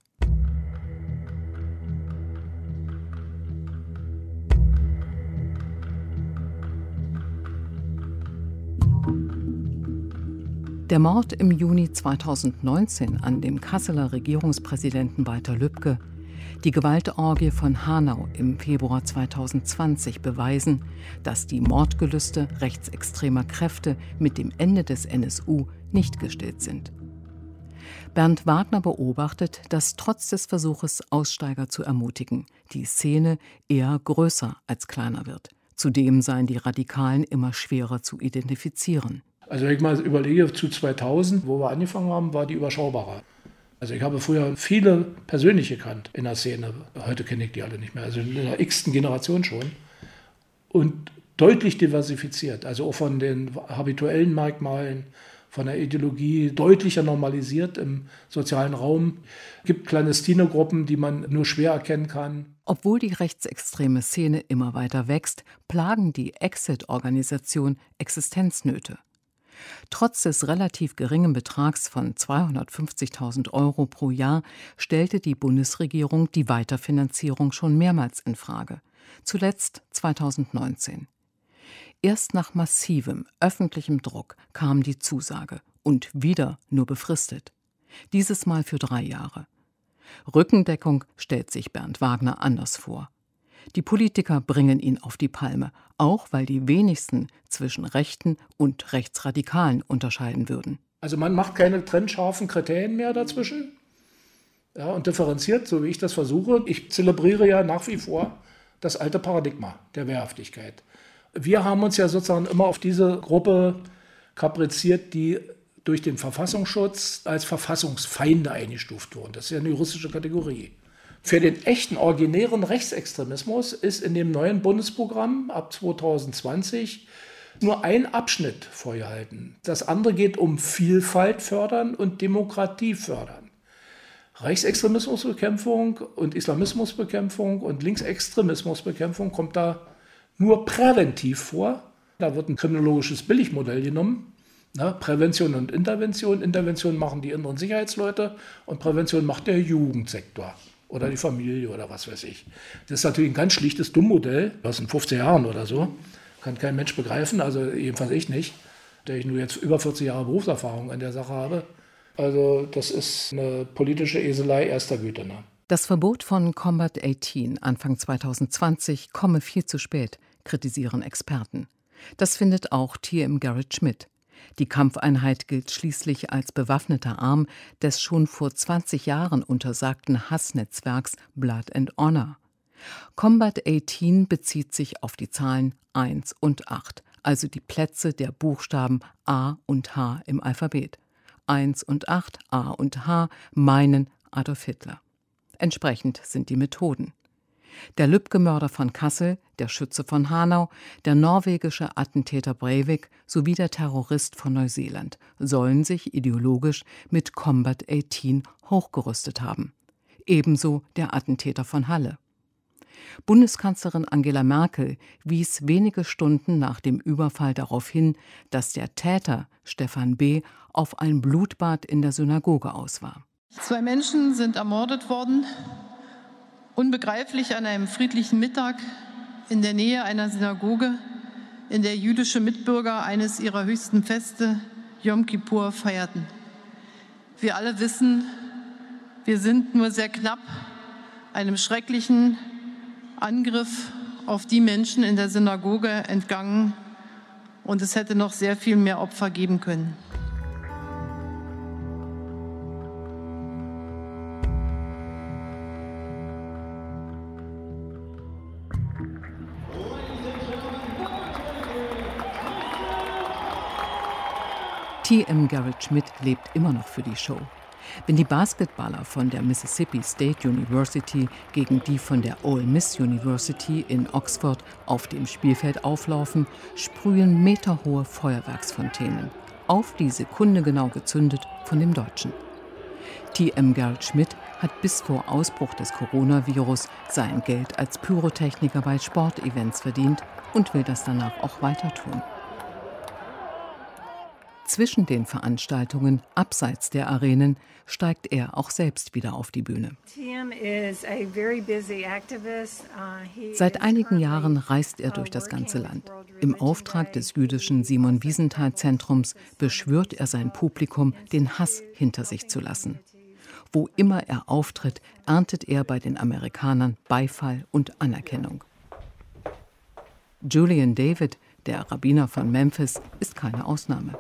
Der Mord im Juni 2019 an dem Kasseler Regierungspräsidenten Walter Lübcke, die Gewaltorgie von Hanau im Februar 2020 beweisen, dass die Mordgelüste rechtsextremer Kräfte mit dem Ende des NSU nicht gestillt sind. Bernd Wagner beobachtet, dass trotz des Versuches, Aussteiger zu ermutigen, die Szene eher größer als kleiner wird. Zudem seien die Radikalen immer schwerer zu identifizieren. Also wenn ich mal überlege, zu 2000, wo wir angefangen haben, war die überschaubarer. Also ich habe früher viele persönlich gekannt in der Szene. Heute kenne ich die alle nicht mehr. Also in der x-ten Generation schon. Und deutlich diversifiziert. Also auch von den habituellen Merkmalen, von der Ideologie deutlicher normalisiert im sozialen Raum. Es gibt Clandestine-Gruppen, die man nur schwer erkennen kann. Obwohl die rechtsextreme Szene immer weiter wächst, plagen die Exit-Organisation Existenznöte. Trotz des relativ geringen Betrags von 250.000 € pro Jahr stellte die Bundesregierung die Weiterfinanzierung schon mehrmals in Frage. Zuletzt 2019. Erst nach massivem öffentlichem Druck kam die Zusage und wieder nur befristet. Dieses Mal für 3 Jahre. Rückendeckung stellt sich Bernd Wagner anders vor. Die Politiker bringen ihn auf die Palme, auch weil die wenigsten zwischen Rechten und Rechtsradikalen unterscheiden würden. Also man macht keine trennscharfen Kriterien mehr dazwischen, ja, und differenziert, so wie ich das versuche. Ich zelebriere ja nach wie vor das alte Paradigma der Wehrhaftigkeit. Wir haben uns ja sozusagen immer auf diese Gruppe kapriziert, die durch den Verfassungsschutz als Verfassungsfeinde eingestuft wurden. Das ist ja eine juristische Kategorie. Für den echten, originären Rechtsextremismus ist in dem neuen Bundesprogramm ab 2020 nur ein Abschnitt vorgehalten. Das andere geht um Vielfalt fördern und Demokratie fördern. Rechtsextremismusbekämpfung und Islamismusbekämpfung und Linksextremismusbekämpfung kommt da nur präventiv vor. Da wird ein kriminologisches Billigmodell genommen. Prävention und Intervention. Intervention machen die inneren Sicherheitsleute und Prävention macht der Jugendsektor. Oder die Familie oder was weiß ich. Das ist natürlich ein ganz schlichtes Dummmodell, aus den 15 Jahren oder so. Kann kein Mensch begreifen, also jedenfalls ich nicht, der ich nur jetzt über 40 Jahre Berufserfahrung in der Sache habe. Also das ist eine politische Eselei erster Güte. Ne? Das Verbot von Combat 18 Anfang 2020 komme viel zu spät, kritisieren Experten. Das findet auch TM Garrett Schmidt. Die Kampfeinheit gilt schließlich als bewaffneter Arm des schon vor 20 Jahren untersagten Hassnetzwerks Blood and Honor. Combat 18 bezieht sich auf die Zahlen 1 und 8, also die Plätze der Buchstaben A und H im Alphabet. 1 und 8, A und H, meinen Adolf Hitler. Entsprechend sind die Methoden. Der Lübcke-Mörder von Kassel, der Schütze von Hanau, der norwegische Attentäter Breivik sowie der Terrorist von Neuseeland sollen sich ideologisch mit Combat 18 hochgerüstet haben. Ebenso der Attentäter von Halle. Bundeskanzlerin Angela Merkel wies wenige Stunden nach dem Überfall darauf hin, dass der Täter, Stefan B., auf ein Blutbad in der Synagoge aus war. 2 Menschen sind ermordet worden, unbegreiflich an einem friedlichen Mittag in der Nähe einer Synagoge, in der jüdische Mitbürger eines ihrer höchsten Feste, Yom Kippur, feierten. Wir alle wissen, wir sind nur sehr knapp einem schrecklichen Angriff auf die Menschen in der Synagoge entgangen, und es hätte noch sehr viel mehr Opfer geben können. T.M. Garrett Schmidt lebt immer noch für die Show. Wenn die Basketballer von der Mississippi State University gegen die von der Ole Miss University in Oxford auf dem Spielfeld auflaufen, sprühen meterhohe Feuerwerksfontänen, auf die Sekunde genau gezündet von dem Deutschen. T.M. Garrett Schmidt hat bis vor Ausbruch des Coronavirus sein Geld als Pyrotechniker bei Sportevents verdient und will das danach auch weiter tun. Zwischen den Veranstaltungen, abseits der Arenen, steigt er auch selbst wieder auf die Bühne. Seit einigen Jahren reist er durch das ganze Land. Im Auftrag des jüdischen Simon-Wiesenthal-Zentrums beschwört er sein Publikum, den Hass hinter sich zu lassen. Wo immer er auftritt, erntet er bei den Amerikanern Beifall und Anerkennung. Julian David, der Rabbiner von Memphis, ist keine Ausnahme.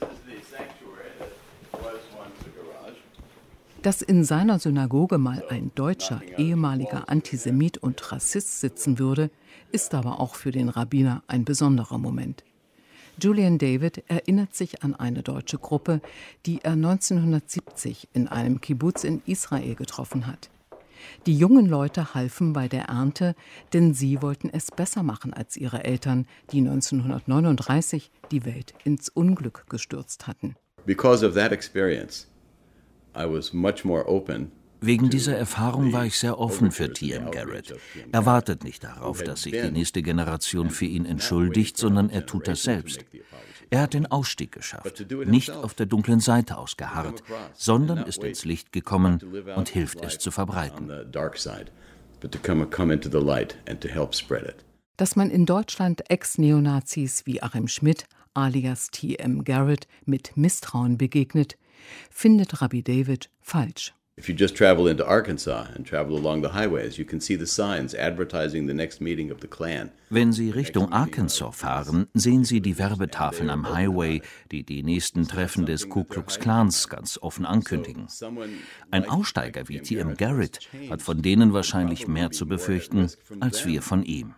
Dass in seiner Synagoge mal ein deutscher, ehemaliger Antisemit und Rassist sitzen würde, ist aber auch für den Rabbiner ein besonderer Moment. Julian David erinnert sich an eine deutsche Gruppe, die er 1970 in einem Kibbuz in Israel getroffen hat. Die jungen Leute halfen bei der Ernte, denn sie wollten es besser machen als ihre Eltern, die 1939 die Welt ins Unglück gestürzt hatten. Because of that experience, I was much more open. Wegen dieser Erfahrung war ich sehr offen für T.M. Garrett. Er wartet nicht darauf, dass sich die nächste Generation für ihn entschuldigt, sondern er tut das selbst. Er hat den Ausstieg geschafft, nicht auf der dunklen Seite ausgeharrt, sondern ist ins Licht gekommen und hilft es zu verbreiten. Dass man in Deutschland Ex-Neonazis wie Achim Schmidt alias T.M. Garrett mit Misstrauen begegnet, findet Rabbi David falsch. If you just travel into Arkansas and travel along the highways, you can see the signs advertising the next meeting of the Klan. Wenn Sie Richtung Arkansas fahren, sehen Sie die Werbetafeln am Highway, die die nächsten Treffen des Ku Klux Klans ganz offen ankündigen. Ein Aussteiger wie T.M. Garrett hat von denen wahrscheinlich mehr zu befürchten, als wir von ihm.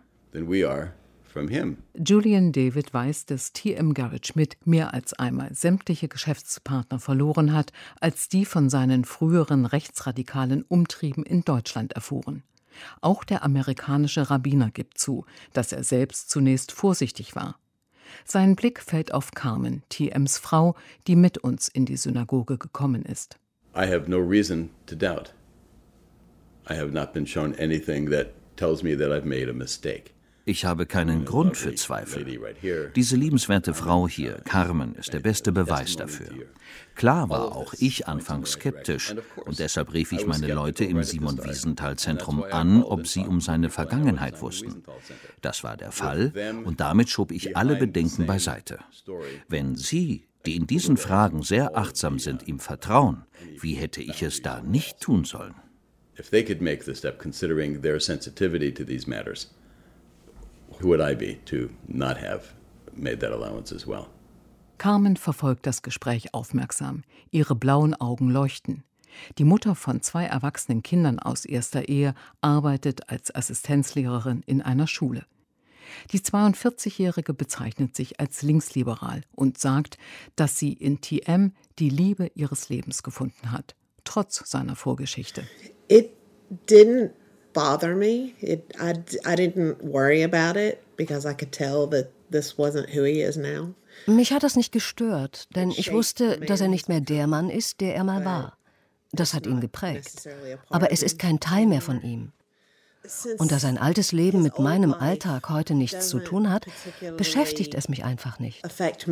Julian David weiß, dass T.M. Garrett Schmidt mehr als einmal sämtliche Geschäftspartner verloren hat, als die von seinen früheren rechtsradikalen Umtrieben in Deutschland erfuhren. Auch der amerikanische Rabbiner gibt zu, dass er selbst zunächst vorsichtig war. Sein Blick fällt auf Carmen, T.M.s Frau, die mit uns in die Synagoge gekommen ist. I have no reason to doubt. I have not been shown anything that tells me that I've made a mistake. Ich habe keinen Grund für Zweifel. Diese liebenswerte Frau hier, Carmen, ist der beste Beweis dafür. Klar war auch ich anfangs skeptisch und deshalb rief ich meine Leute im Simon-Wiesenthal-Zentrum an, ob sie um seine Vergangenheit wussten. Das war der Fall und damit schob ich alle Bedenken beiseite. Wenn Sie, die in diesen Fragen sehr achtsam sind, ihm vertrauen, wie hätte ich es da nicht tun sollen? If they could make the step considering their sensitivity to these matters, who would I be to not have made that allowance as well? Carmen verfolgt das Gespräch aufmerksam. Ihre blauen Augen leuchten. Die Mutter von 2 erwachsenen Kindern aus erster Ehe arbeitet als Assistenzlehrerin in einer Schule. Die 42-Jährige bezeichnet sich als linksliberal und sagt, dass sie in T.M. die Liebe ihres Lebens gefunden hat, trotz seiner Vorgeschichte. It didn't bother me. I didn't worry about it because I could tell that this wasn't who he is now. Mich hat das nicht gestört, denn ich wusste, dass er nicht mehr der Mann ist, der er mal war. Das hat ihn geprägt. Aber es ist kein Teil mehr von ihm. Und da sein altes Leben mit meinem Alltag heute nichts zu tun hat, beschäftigt es mich einfach nicht.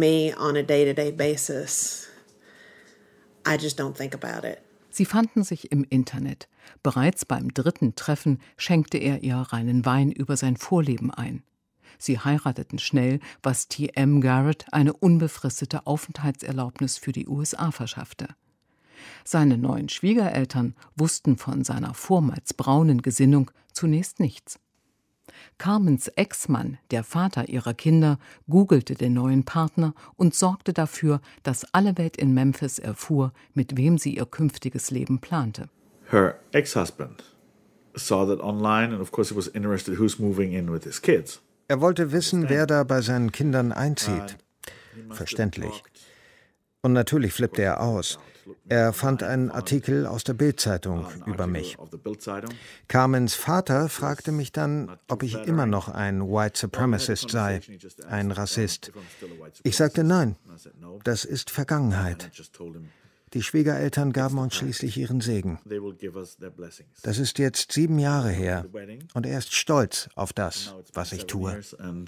Sie fanden sich im Internet. Bereits beim 3. Treffen schenkte er ihr reinen Wein über sein Vorleben ein. Sie heirateten schnell, was T.M. Garrett eine unbefristete Aufenthaltserlaubnis für die USA verschaffte. Seine neuen Schwiegereltern wussten von seiner vormals braunen Gesinnung zunächst nichts. Carmens Ex-Mann, der Vater ihrer Kinder, googelte den neuen Partner und sorgte dafür, dass alle Welt in Memphis erfuhr, mit wem sie ihr künftiges Leben plante. Her ex-husband saw that online and of course he was interested who's moving in with his kids. Er wollte wissen, wer da bei seinen Kindern einzieht. Verständlich. Und natürlich flippte er aus. Er fand einen Artikel aus der Bild-Zeitung über mich. Carmens Vater fragte mich dann, ob ich immer noch ein White Supremacist sei, ein Rassist. Ich sagte nein, das ist Vergangenheit. Die Schwiegereltern gaben uns schließlich ihren Segen. Das ist jetzt 7 Jahre her und er ist stolz auf das, was ich tue.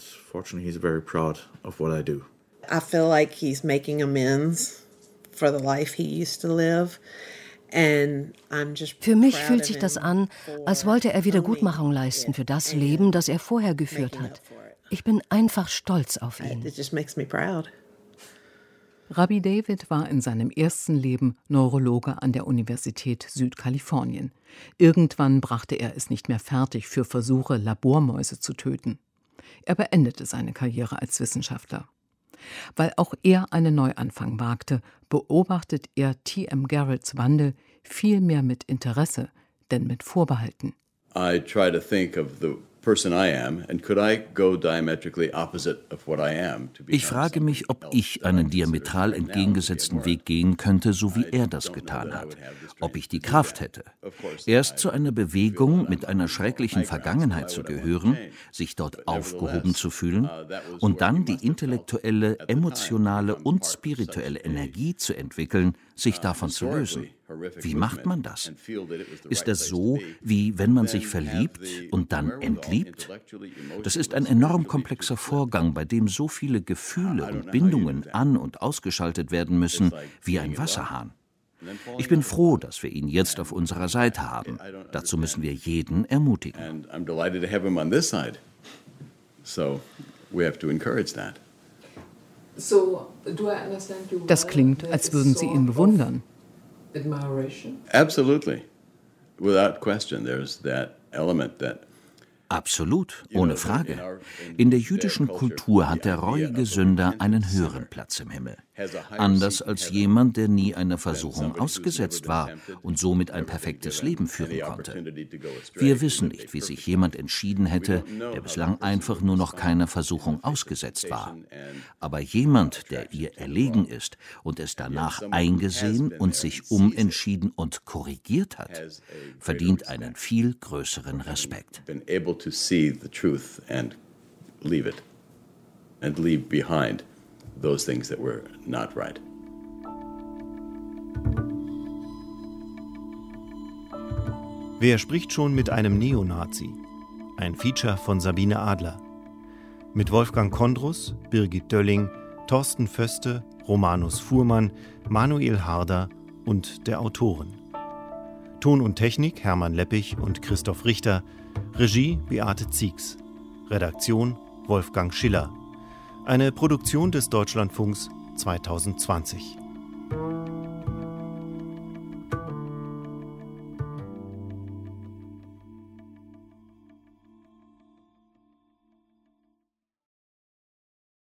I feel like he's making amends for the life he used to live. Für mich fühlt sich das an, als wollte er Wiedergutmachung leisten für das Leben, das er vorher geführt hat. Ich bin einfach stolz auf ihn. It just makes me proud. Rabbi David war in seinem ersten Leben Neurologe an der Universität Südkalifornien. Irgendwann brachte er es nicht mehr fertig, für Versuche Labormäuse zu töten. Er beendete seine Karriere als Wissenschaftler. Weil auch er einen Neuanfang wagte, beobachtet er T.M. Garretts Wandel viel mehr mit Interesse, denn mit Vorbehalten. I try to think of the person I am and could I go diametrically opposite of what I am. Ich frage mich, ob ich einen diametral entgegengesetzten Weg gehen könnte, so wie er das getan hat. Ob ich die Kraft hätte. Erst zu einer Bewegung mit einer schrecklichen Vergangenheit zu gehören, sich dort aufgehoben zu fühlen und dann die intellektuelle, emotionale und spirituelle Energie zu entwickeln, sich davon zu lösen. Wie macht man das? Ist das so, wie wenn man sich verliebt und dann entliebt? Das ist ein enorm komplexer Vorgang, bei dem so viele Gefühle und Bindungen an- und ausgeschaltet werden müssen, wie ein Wasserhahn. Ich bin froh, dass wir ihn jetzt auf unserer Seite haben. Dazu müssen wir jeden ermutigen. Das klingt, als würden Sie ihn bewundern. Absolutely. Without question, there's that element that Absolut, ohne Frage. In der jüdischen Kultur hat der reuige Sünder einen höheren Platz im Himmel. Anders als jemand, der nie einer Versuchung ausgesetzt war und somit ein perfektes Leben führen konnte. Wir wissen nicht, wie sich jemand entschieden hätte, der bislang einfach nur noch keiner Versuchung ausgesetzt war. Aber jemand, der ihr erlegen ist und es danach eingesehen und sich umentschieden und korrigiert hat, verdient einen viel größeren Respekt. To see the truth and leave it and leave behind those things that were not right. Wer spricht schon mit einem Neonazi? Ein Feature von Sabine Adler. Mit Wolfgang Kondrus, Birgit Dölling, Thorsten Föste, Romanus Fuhrmann, Manuel Harder und der Autorin. Ton und Technik Hermann Leppich und Christoph Richter. Regie Beate Zieks. Redaktion Wolfgang Schiller. Eine Produktion des Deutschlandfunks 2020.